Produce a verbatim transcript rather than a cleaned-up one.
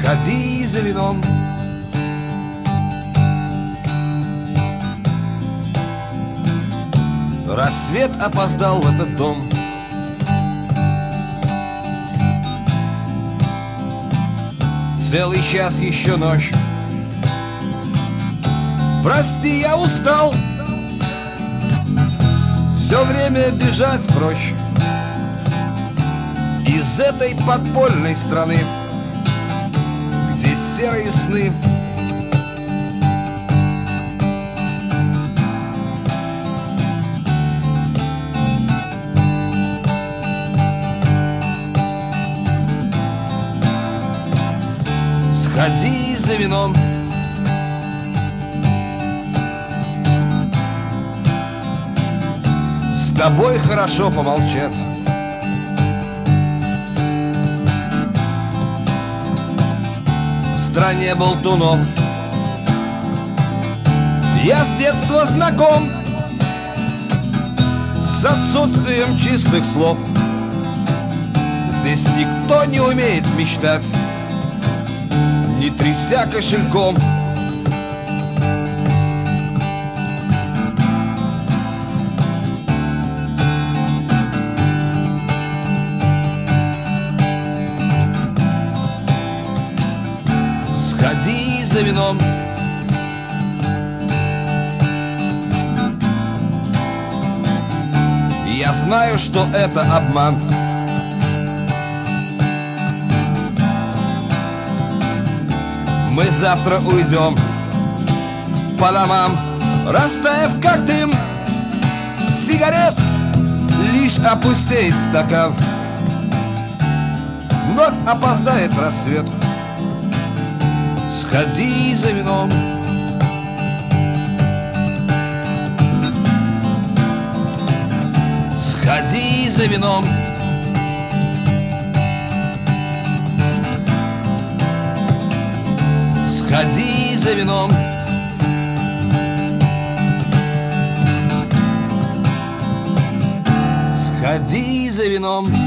Сходи за вином. Рассвет опоздал в этот дом. Целый час еще ночь. Прости, я устал все время бежать прочь из этой подпольной страны, где серые сны. Сходи за вином. С тобой хорошо помолчать. В стране болтунов я с детства знаком с отсутствием чистых слов. Здесь никто не умеет мечтать, не тряся кошельком. Сходи за вином. Я знаю, что это обман. Мы завтра уйдем по домам, растаяв как дым сигарет, лишь опустеет стакан. Вновь опоздает рассвет. Сходи за вином. Сходи за вином. Сходи за вином. Сходи за вином.